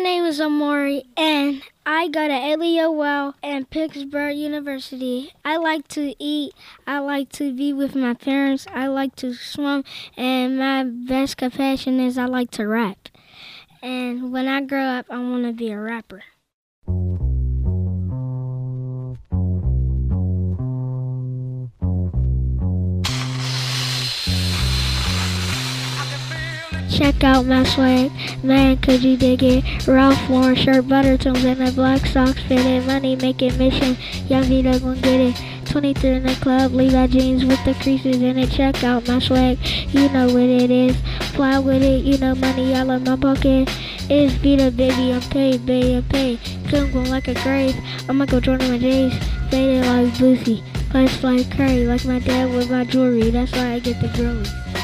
name is Amori, and I go to Eliowell and Pittsburgh University. I like to eat. I like to be with my parents. I like to swim, and my best passion is I like to rap. And when I grow up, I want to be a rapper. Check out my swag, man, could you dig it? Ralph Lauren shirt, butter tones, and the black socks fitted. Money making mission, young Vito gon' get it. 23 in the club, Levi jeans with the creases in it. Check out my swag, you know what it is. Fly with it, you know money all in my pocket. It's Vito, baby, I'm paid, baby, I'm paid. Come going like a grave, I'ma go Jordan my J's. Faded like Boosie, place like Curry, like my dad with my jewelry. That's why I get the girlies.